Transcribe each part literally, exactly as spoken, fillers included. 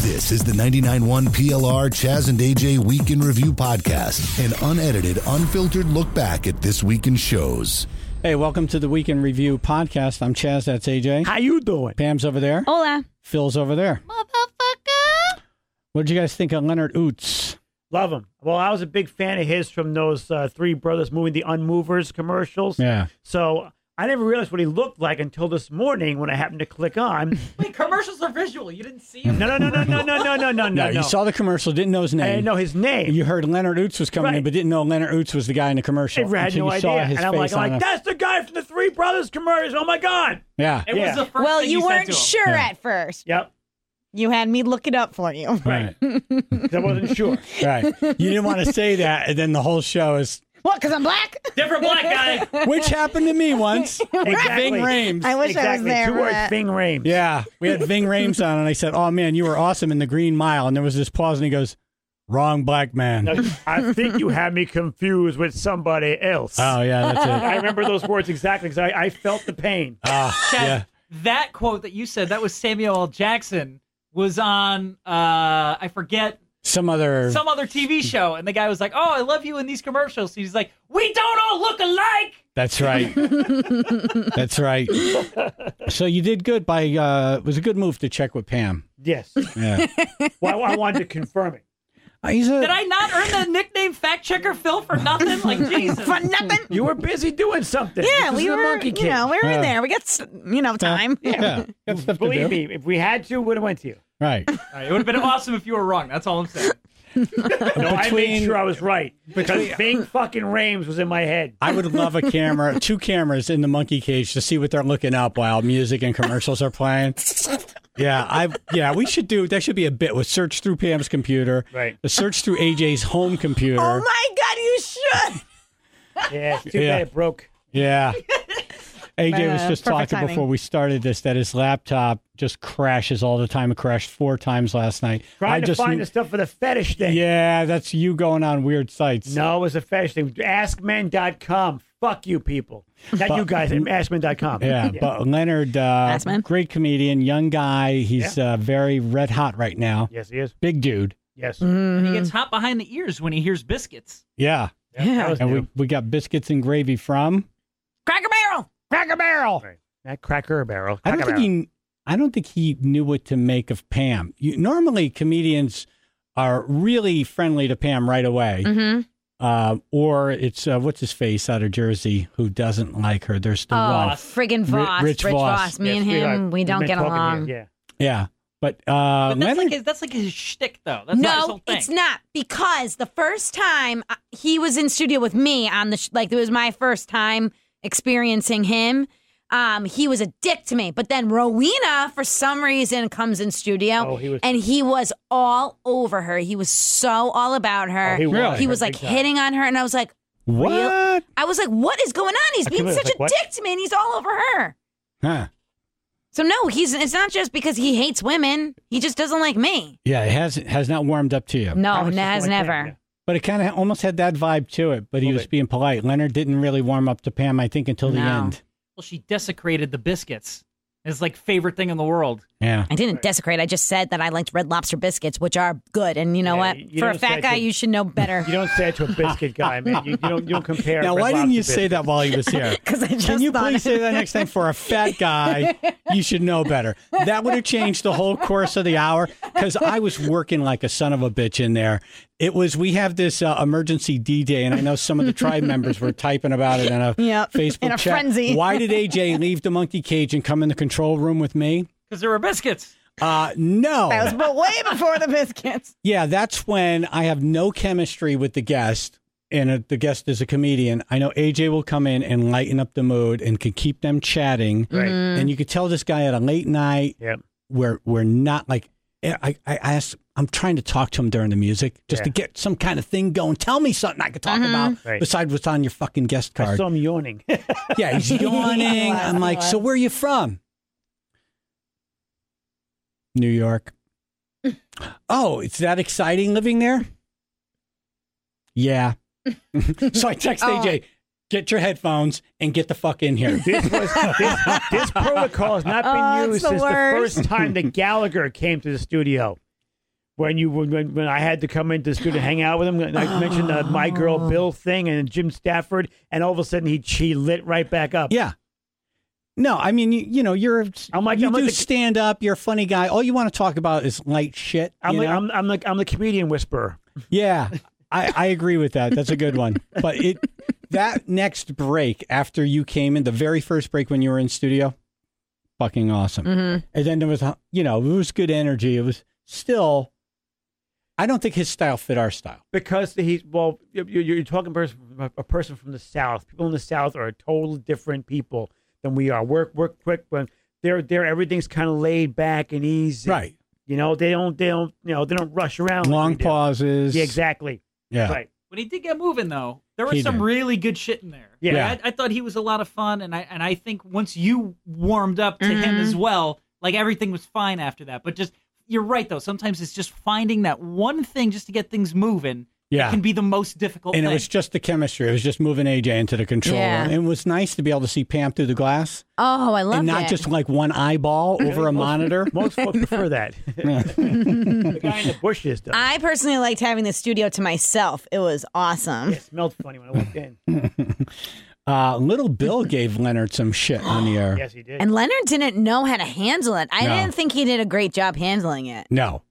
This is the ninety-nine point one P L R Chaz and A J Week in Review podcast, an unedited, unfiltered look back at this week in shows. Hey, welcome to the Week in Review podcast. I'm Chaz, that's A J. How you doing? Pam's over there. Hola. Phil's over there. Motherfucker. What did you guys think of Leonard Oots? Love him. Well, I was a big fan of his from those uh, Three Brothers moving the Unmovers commercials. Yeah. So I never realized what he looked like until this morning when I happened to click on. Wait, commercials are visual. You didn't see him? No, no, no, no, no, no, no, no, no, No, no. you saw the commercial, didn't know his I name. didn't know his name. You heard Leonard Oots was coming in, Right. but didn't know Leonard Oots was the guy in the commercial. I had until no you saw idea. his And I'm face like, I'm on like, a- that's the guy from the Three Brothers commercials. Oh, my God. Yeah. It Yeah. was the first Well, thing you said weren't to him. sure Yeah. at first. Yep. You had me look it up for you. Right. 'Cause I wasn't sure. Right. You didn't want to say that, and then the whole show is, What, because I'm black? Different black guy. which happened to me once. Exactly. Ving Rhames. I wish I was Exactly. there Two for words, that. Ving Rhames. Yeah. We had Ving Rhames on, and I said, oh, man, you were awesome in the Green Mile. And there was this pause, and he goes, wrong black man. No, I think you had me confused with somebody else. Oh, yeah, that's it. I remember those words exactly because I, I felt the pain. Ah, Chad, yeah. that quote that you said, that was Samuel L. Jackson, was on, uh, I forget, Some other... some other T V show. And the guy was like, oh, I love you in these commercials. He's like, we don't all look alike. That's right. That's right. So you did good by, uh, it was a good move to check with Pam. Yes. Yeah. Well, I wanted to confirm it. Uh, He's a, Did I not earn the nickname Fact Checker Phil for nothing? Like, Jesus. For nothing. You were busy doing something. Yeah, This we is the were, Monkey you King. know, we were Yeah. in there. We got, s- you know, time. yeah. Got stuff to Believe do. me, if we had to, would have went to you. Right. All right, it would have been awesome if you were wrong. That's all I'm saying. No, I made Between- sure I was right because Bing fucking Rhames was in my head. I would love a camera, two cameras in the monkey cage to see what they're looking up while music and commercials are playing. Yeah, I yeah, we should do that. Should be a bit with search through Pam's computer, Right. The search through A J's home computer. Oh, my God, you should. Yeah, it's too Yeah. bad it broke. Yeah. A J was Uh, just perfect talking timing. before we started this that his laptop just crashes all the time. It crashed four times last night. Trying I to just find knew- the stuff for the fetish thing. Yeah, that's you going on weird sites. No, it was a fetish thing. ask men dot com. Fuck you people. Not you guys. ask men dot com. Yeah, but Leonard, uh, Assman. great comedian, young guy. He's uh, very red hot right now. Yes, he is. Big dude. Yes. Mm-hmm. He gets hot behind the ears when he hears biscuits. Yeah. Yeah. That was And new. we, we got biscuits and gravy from Cracker Barrel. Cracker Barrel. Right. That Cracker Barrel. I don't Cracker think he I don't think he knew what to make of Pam. You, normally comedians are really friendly to Pam right away. Mm-hmm. Uh, or it's uh, what's his face out of Jersey who doesn't like her. There's the Oh, one. friggin' Ri- Voss. Rich Rich, Voss. Voss. Me Yes, and we him, are. we We've don't been get talking along. here. Yeah. But uh But that's Leonard like his, that's like his shtick, though. That's not his No, whole thing. it's not, because the first time uh, he was in studio with me on the sh- like it was my first time experiencing him. Um, he was a dick to me, but then Rowena, for some reason, comes in studio, Oh, he was- and he was all over her. He was so all about her. Oh, he was. Really? He was Big like time. hitting on her, and I was like, what? Real? I was like, what is going on? He's I being could've such been a like, what? dick to me, and he's all over her. Huh. So no, he's. It's not just because he hates women. He just doesn't like me. Yeah, it has has not warmed up to you. No, I was just has like that, never. yeah. But it kind of almost had that vibe to it, but he Little was bit. being polite. Leonard didn't really warm up to Pam, I think, until the No. end. Well, she desecrated the biscuits. His like favorite thing in the world. Yeah. I didn't desecrate. I just said that I liked Red Lobster biscuits, which are good. And you know Yeah, what? you For a don't say fat it guy, to- you should know better. You don't say it to a biscuit guy, man. You, you don't. You don't compare. Now, Red why didn't you Lobster say biscuits. that while he was here? Because I just Can you thought please say that next time? For a fat guy, you should know better. That would have changed the whole course of the hour, because I was working like a son of a bitch in there. It was, we have this uh, emergency D-Day, and I know some of the tribe members were typing about it in a Yep, Facebook in a chat. frenzy. Why did A J leave the monkey cage and come in the control room with me? Because there were biscuits. Uh, no. That was but way before the biscuits. Yeah, that's when I have no chemistry with the guest, and uh the guest is a comedian. I know A J will come in and lighten up the mood and can keep them chatting. Right. And you could tell this guy at a late night, Yep. we're, we're not like, I, I asked, I'm trying to talk to him during the music just to Yeah. get some kind of thing going. Tell me something I could talk about Right. besides what's on your fucking guest I card. saw him yawning. Yeah, he's yawning. I'm like, so where are you from? New York. Oh, it's that exciting living there? Yeah. So I text Oh. A J, get your headphones and get the fuck in here. This was this, this protocol has not been Oh, it's used the since worst. the first time that Gallagher came to the studio. When you when when I had to come into the studio and hang out with him, and I mentioned the My Girl Bill thing and Jim Stafford, and all of a sudden he he lit right back up. Yeah. No, I mean, you, you know, you're I'm like- you I'm do like the- stand up. You're a funny guy. All you want to talk about is light shit. I'm you like know? I'm I'm like I'm the comedian whisperer. Yeah, I, I agree with that. That's a good one. But it that next break after you came in, the very first break when you were in studio, fucking awesome. Mm-hmm. And then there was, you know, it was good energy. It was still, I don't think his style fit our style. Because he's well, you're, you're talking person, a person from the South. People in the South are totally different people than we are. Work work quick when they're there. Everything's kind of laid back and easy. Right. You know they don't they don't you know they don't rush around. like Long we do. pauses. Yeah, exactly. Yeah. Right. When he did get moving, though, there was He some did. really good shit in there. Yeah. Yeah. I, I thought he was a lot of fun, and I and I think once you warmed up to him Mhm. as well, like everything was fine after that. But just you're right though. Sometimes it's just finding that one thing just to get things moving. Yeah. Can be the most difficult And thing. it was just the chemistry. It was just moving A J into the controller. Yeah. And it was nice to be able to see Pam through the glass Oh, I love and not it. just like one eyeball over a monitor. Most folks prefer that. The guy in the bushes does. I personally liked having the studio to myself. It was awesome. It smelled funny when I walked in. Uh, Little Bill gave Leonard some shit on the air. Yes, he did. And Leonard didn't know how to handle it. I No. didn't think he did a great job handling it. No.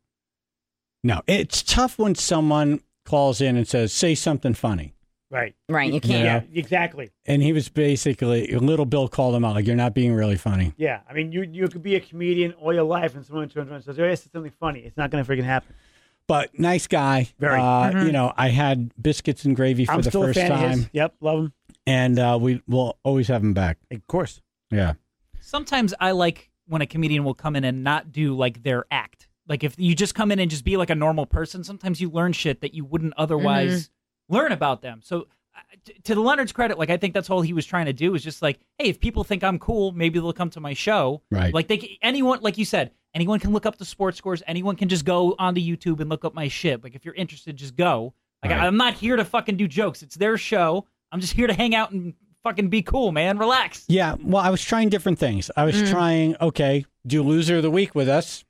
No. It's tough when someone calls in and says, say something funny. right. Right, you can't. Yeah, exactly. And he was basically, Little Bill called him out, like, you're not being really funny. Yeah, I mean, you you could be a comedian all your life, and someone turns around and says, "Oh, yes, it's something funny." It's not going to freaking happen. But nice guy. Very. Uh, You know, I had biscuits and gravy for I'm the still first a fan of time. his. Yep, love him. And uh, we will always have him back. Of course. Yeah. Sometimes I like when a comedian will come in and not do like their act. Like if you just come in and just be like a normal person, sometimes you learn shit that you wouldn't otherwise learn about them. So uh, t- to the Leonard's credit, like I think that's all he was trying to do is just like, hey, if people think I'm cool, maybe they'll come to my show. Right. Like they c- anyone, like you said, anyone can look up the sports scores. Anyone can just go onto YouTube and look up my shit. Like if you're interested, just go. Like Right. I, I'm not here to fucking do jokes. It's their show. I'm just here to hang out and fucking be cool, man. Relax. Yeah. Well, I was trying different things. I was Mm. trying, okay, do loser of the week with us.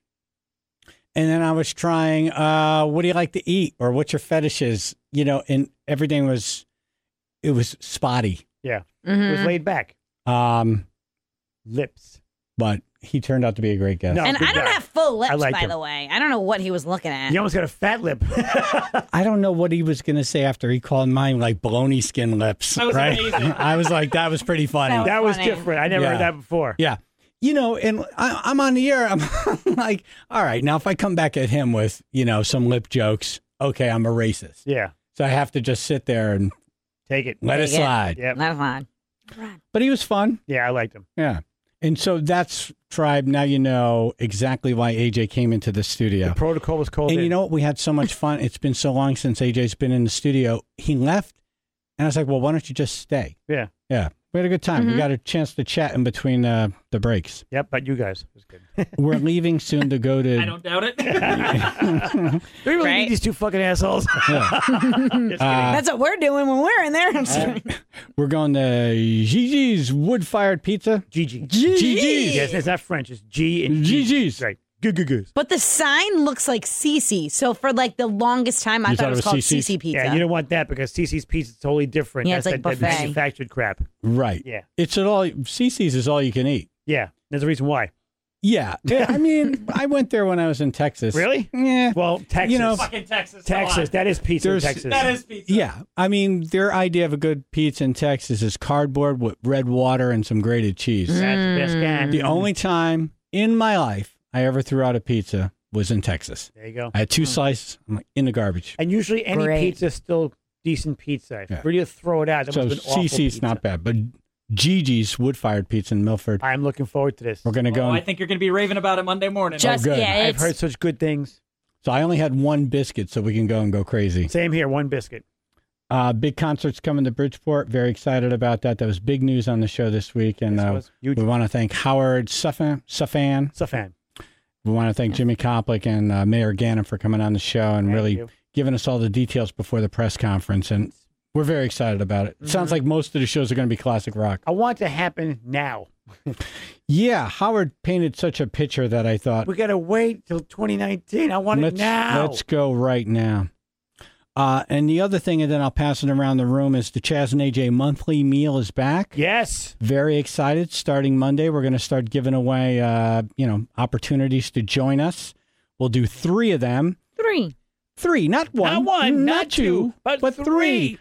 And then I was trying, uh, what do you like to eat? Or what's your fetishes? You know, and everything was, it was spotty. Yeah, Mm-hmm. it was laid back. Um, Lips. but he turned out to be a great guest. No. And good I don't guy. have full lips, I like by him. the way. I don't know what he was looking at. You almost got a fat lip. I don't know what he was going to say after he called mine like baloney skin lips. That was right? amazing. I was like, that was pretty funny. That that was funny. different. I never Yeah. heard that before. Yeah. You know, and I, I'm on the air. I'm like, all right, now if I come back at him with, you know, some lip jokes, okay, I'm a racist. Yeah, So I have to just sit there and take it. let it Take it. slide. Yep. That's fine. But he was fun. Yeah, I liked him. Yeah. And so that's Tribe. Now you know exactly why A J came into the studio. The protocol was called And in. you know what? We had so much fun. It's been so long since A J's been in the studio. He left, and I was like, well, why don't you just stay? Yeah. Yeah. We had a good time. We got a chance to chat in between uh, the breaks. Yep, but you guys. It was good. We're leaving soon to go I to. don't doubt it. Do we really Right? need these two fucking assholes? Yeah. Just kidding. That's what we're doing when we're in there. I'm sorry. We're going to Gigi's Wood Fired Pizza. Gigi. Gigi's. Yes, it's not French. It's G and G. Gigi's. Right. Good, good, good. But the sign looks like Cece. So for like the longest time, I You thought, it was, called Cece's? Cece Pizza. Yeah, you don't want that because C C's pizza is totally different. Yeah, it's That's like that, that buffet. manufactured crap. Right. Yeah. It's at all. C C's is all you can eat. Yeah, there's a reason why. Yeah. Yeah, I mean, I went there when I was in Texas. Really? Yeah. Well, Texas. You know, Fucking Texas. come Texas. on. That is pizza in There's- Texas. That is pizza. Yeah. I mean, their idea of a good pizza in Texas is cardboard with red water and some grated cheese. That's the best kind. The only time in my life I ever threw out a pizza was in Texas. There you go. I had two slices. I'm like, in the garbage. And usually any Great. pizza is still decent pizza. If Yeah. you really throw it out, that So must have been awful C C's pizza. not bad, but Gigi's Wood Fired Pizza in Milford. I'm looking forward to this. We're going to go. Oh, and- I think you're going to be raving about it Monday morning. Just good. yeah, I've it's, heard such good things. so I only had one biscuit, so we can go and go crazy. Same here, one biscuit. Uh, big concerts coming to Bridgeport. Very excited about that. That was big news on the show this week. And This uh, was huge. we want to thank Howard Suffan. Suffan. It's a fan. We want to thank Jimmy Koplick and uh, Mayor Gannon for coming on the show and Thank really you. giving us all the details before the press conference. And we're very excited about it. It sounds like most of the shows are going to be classic rock. I want it to happen now. Yeah, Howard painted such a picture that I thought, We got to wait till twenty nineteen. I want let's, it now. let's go right now. Uh, and the other thing, and then I'll pass it around the room, is the Chaz and A J monthly meal is back. Yes. Very excited. Starting Monday, we're going to start giving away, uh, you know, opportunities to join us. We'll do three of them. Three. Three, not one. Not one, not two, but, but three.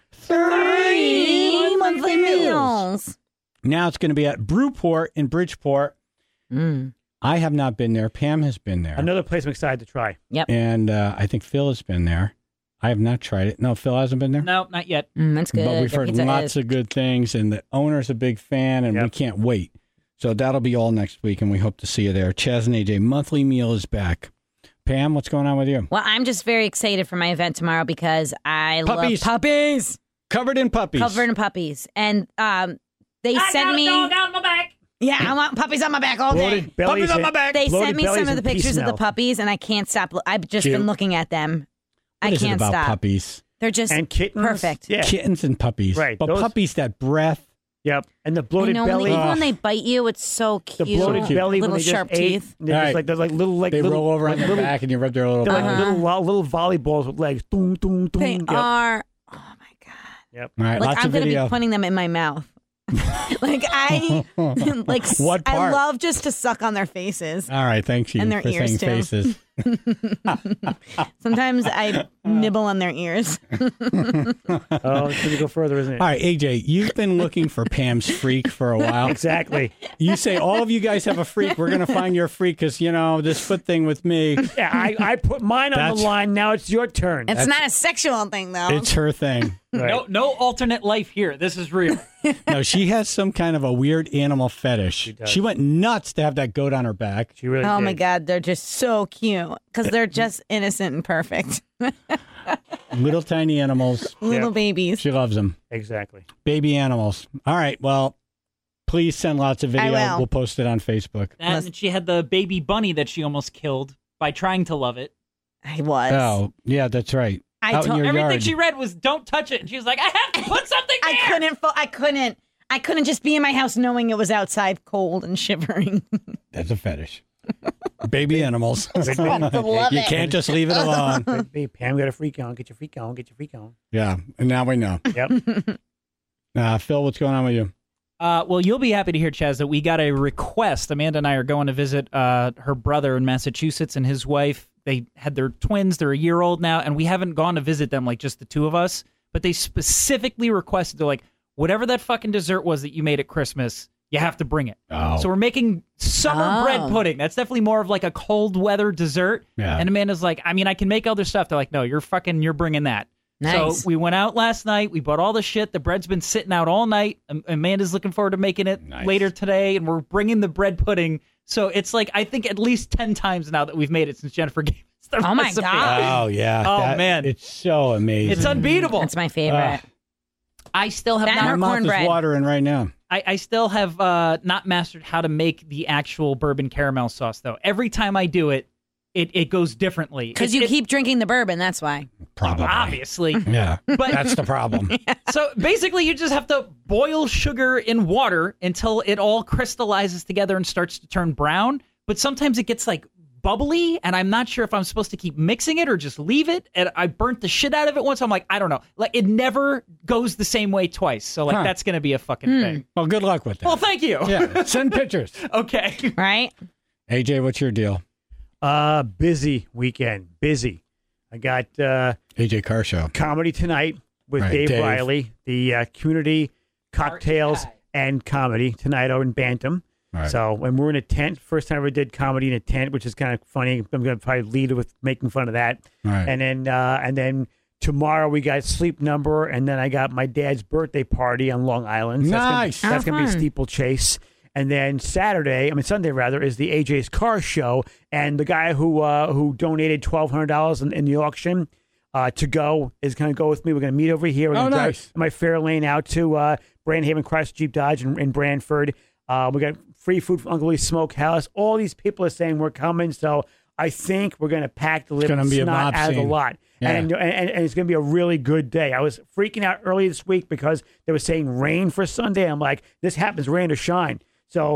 Three monthly meals. Now it's going to be at Brewport in Bridgeport. Mm. I have not been there. Pam has been there. Another place I'm excited to try. Yep. And uh, I think Phil has been there. I have not tried it. No, Phil hasn't been there? No, not yet. Mm, that's good. But we've Their heard pizza lots is- of good things, and the owner's a big fan, and we Yep. can't wait. So that'll be all next week, and we hope to see you there. Chaz and A J monthly meal is back. Pam, what's going on with you? Well, I'm just very excited for my event tomorrow because I Puppies. love puppies. Covered in puppies. Covered in puppies. And um, they I sent got a me. dog on my back. Yeah, I want puppies on my back all day. Bloated bellies. Puppies on and- my back. They Bloated sent me bellies some of the and pea pictures of the smell. puppies, and I can't stop. I've just Cute. been looking at them. What I is it can't about stop. puppies? They're just And kittens. perfect. Yeah. Kittens and puppies. Right, But those- puppies, that breath. Yep. And the I bloated know, belly. even Ugh. when they bite you, it's so The cute. bloated belly. little when they sharp just ate, teeth. They're Right. just like, they're like little, like They little, roll over on like their little, back, and you rub their little They're like belly. Uh-huh. little, vo- little volleyballs with legs. Doom, doom, doom. They Yep. are. Oh my god! Yep. All right, Like lots I'm of gonna video. be putting them in my mouth. like I, like s- What I part? love just to suck on their faces. All right, thanks you And their for ears, saying too. faces. Sometimes I nibble on their ears. Oh, it's going to go further, isn't it? All right, A J, you've been looking for Pam's freak for a while. Exactly. You say all of you guys have a freak. We're going to find your freak because, you know, this foot thing with me, Yeah, I, I put mine on That's- the line. Now it's your turn. It's not a sexual thing though. it's her thing. Right. No, no alternate life here. This is real. No, she has some kind of a weird animal fetish. She, does. went nuts to have that goat on her back. She really Oh did. my god, they're just so cute because they're just innocent and perfect. Little tiny animals. Little Yep. babies. She loves them. Exactly. Baby animals. All right, well, please send lots of video. will. We'll post it on Facebook. And Must- she had the baby bunny that she almost killed by trying to love it. I was. Oh, yeah, that's right. I Out in told- your Everything yard. she read was "Don't touch it," and she was like, "I have to put something there." I couldn't. Fo- I couldn't. I couldn't just be in my house knowing it was outside cold and shivering. That's a fetish. Baby animals. love you it. can't just leave it alone. Hey, Pam, got a freak on. Get your freak on. Get your freak on. Yeah, and now we know. Yep. Uh, Phil, what's going on with you? Uh, well, you'll be happy to hear, Chaz, that we got a request. Amanda and I are going to visit uh, her brother in Massachusetts and his wife. They had their twins. They're a year old now, and we haven't gone to visit them, like just the two of us. But they specifically requested, they're like, whatever that fucking dessert was that you made at Christmas, you have to bring it. Oh. So we're making summer Oh. bread pudding. That's definitely more of like a cold weather dessert. Yeah. And Amanda's like, I mean, I can make other stuff. They're like, no, you're fucking, you're bringing that. Nice. So we went out last night. We bought all the shit. The bread's been sitting out all night. Am- Amanda's looking forward to making it Nice. later today, and we're bringing the bread pudding. So it's like, I think at least ten times now that we've made it since Jennifer gave us the Oh my recipe. God. Oh, yeah. Oh, That- man. It's so amazing. It's unbeatable. That's my favorite. I still have That not My or mouth cornbread. is watering right now. I, I still have uh, not mastered how to make the actual bourbon caramel sauce, though. Every time I do it, it, it goes differently. Because It- you it- keep drinking the bourbon, that's why. Probably. obviously. Yeah. But That's the problem. so basically, you just have to boil sugar in water until it all crystallizes together and starts to turn brown. But sometimes it gets like bubbly, and I'm not sure if I'm supposed to keep mixing it or just leave it. And I burnt the shit out of it once. I'm like, I don't know. Like, it never goes the same way twice. So like, Huh. that's gonna be a fucking thing. Well, good luck with that. Well, thank you. yeah. Send pictures. Okay. Right? A J, what's your deal? Uh, busy weekend. Busy. I got uh, A J Carr Show. comedy tonight with Right, Dave, Dave. Riley, the uh, community cocktails Art guy. and comedy tonight over in Bantam. All right. So, and we're in a tent. First time I ever did comedy in a tent, which is kind of funny. I'm going to probably lead with making fun of that. All right. And then, uh, and then tomorrow we got Sleep Number, and then I got my dad's birthday party on Long Island. So Nice. That's going Oh, to be fun. steeplechase. And then Saturday, I mean Sunday rather, is the A J's Car Show, and the guy who uh, who donated twelve hundred dollars in, in the auction uh, to go is going to go with me. We're going to meet over here. We're Oh, going to nice. drive my fair lane out to uh, Brandhaven Chrysler Jeep Dodge in, in Brantford. Uh, we got free food from Uncle Lee's Smokehouse. All these people are saying we're coming, so I think we're going to pack the living gonna be a snot mob out of the scene. lot. Yeah. And, and and it's going to be a really good day. I was freaking out early this week because they were saying rain for Sunday. I'm like, this happens, rain or shine. So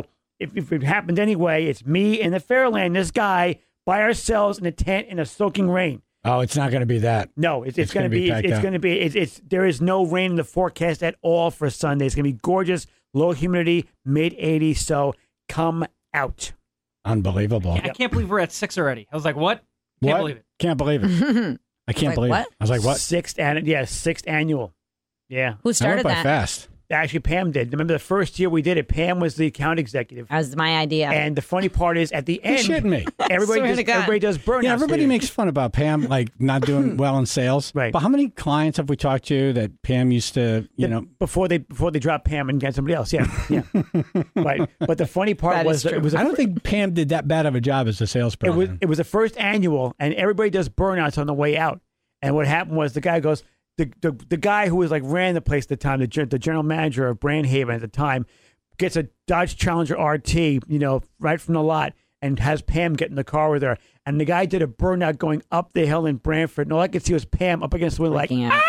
if, if it happened anyway, it's me and the Fairland, this guy, by ourselves in a tent in a soaking rain. Oh, it's not going to be that. No, it's, it's, It's going to gonna be be, packed it's out. going to be, it's, it's, there is no rain in the forecast at all for Sunday. It's going to be gorgeous, low humidity, mid eighties. So come out. Unbelievable. I can't believe we're at six already. I was like, what? Can't What? believe it. Can't believe it. I can't Like, believe what? it. I was like, what? Sixth, and yeah, sixth annual. Yeah. Who That started went by that? fast. Actually, Pam did. Remember the first year we did it, Pam was the account executive. That was my idea. And the funny part is at the You're end, shitting me. everybody Swear does, to God. everybody does burnout. Yeah, everybody stages. makes fun about Pam, like not doing well in sales. Right. But how many clients have we talked to that Pam used to, you know? before they before they drop Pam and get somebody else. Yeah, yeah. Right. But the funny part That was is that true. it was a I don't think Pam did that bad of a job as a it salesperson. was it was the first annual, and everybody does burnouts on the way out. And what happened was the guy goes the the, the guy who was like ran the place at the time, the gen- the general manager of Brandhaven at the time, gets a Dodge Challenger R T, you know, right from the lot, and has Pam get in the car with her. And the guy did a burnout going up the hill in Brantford, and all I could see was Pam up against the window like. Freaking out.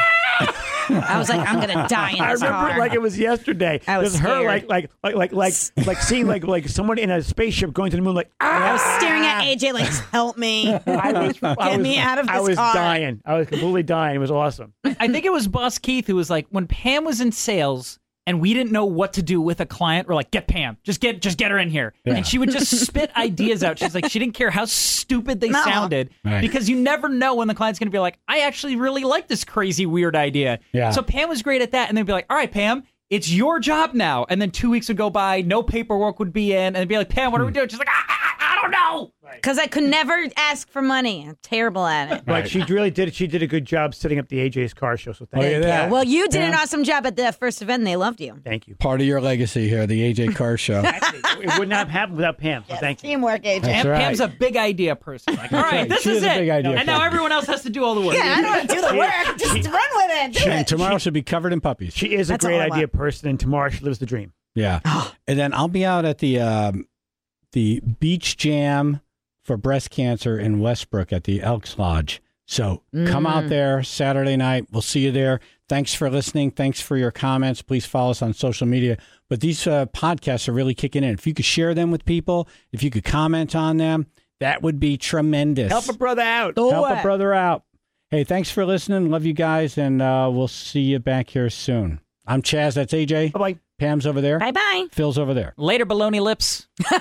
I was like, I'm gonna die in I this remember car. it like it was yesterday. I was Just her scared. like like like like like like seeing like like someone in a spaceship going to the moon like ah! I was staring at A J like, help me. I was, I Get was, me out of I this was car. dying. I was completely dying. It was awesome. I think it was Boss Keith who was like, when Pam was in sales and we didn't know what to do with a client, we're like, get Pam, just get just get her in here. Yeah. And she would just spit ideas out. She's like, she didn't care how stupid they No. sounded Right. because you never know when the client's going to be like, I actually really like this crazy weird idea. Yeah. So Pam was great at that. And they'd be like, all right, Pam, it's your job now. And then two weeks would go by, no paperwork would be in, and they'd be like, Pam, what are we doing? She's like, I, I, I don't know. Because I could never ask for money. I'm terrible at it. But she really did. She did a good job setting up the A J's car show. So thank Look you. at that. Well, you did an Yeah. awesome job at the first event, and they loved you. Thank you. Part of your legacy here, the A J Carr Show. Actually, it would not have happened without Pam. So thank you. Teamwork, A J. That's Pam, right. Pam's a big idea person. Like, all right, right. this She is is a it. big idea and now person. everyone else has to do all the work. Yeah, I don't want to do the work. Just run with it. Do And it. tomorrow should be covered in puppies. She is a That's great all I idea want. person, and tomorrow she lives the dream. Yeah. And then I'll be out at the um, the beach jam for breast cancer in Westbrook at the Elks Lodge. So come out there Saturday night. We'll see you there. Thanks for listening. Thanks for your comments. Please follow us on social media. But these uh, podcasts are really kicking in. If you could share them with people, if you could comment on them, that would be tremendous. Help a brother out. Do Help it. a brother out. Hey, thanks for listening. Love you guys. And uh, we'll see you back here soon. I'm Chaz. That's A J. Bye bye. Pam's over there. Bye bye. Phil's over there. Later, baloney lips. The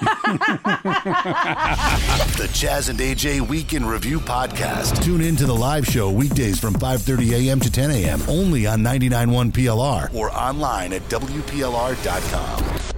Chaz and A J Week in Review podcast. Tune in to the live show weekdays from five thirty a.m. to ten a.m. only on ninety-nine point one P L R or online at W P L R dot com.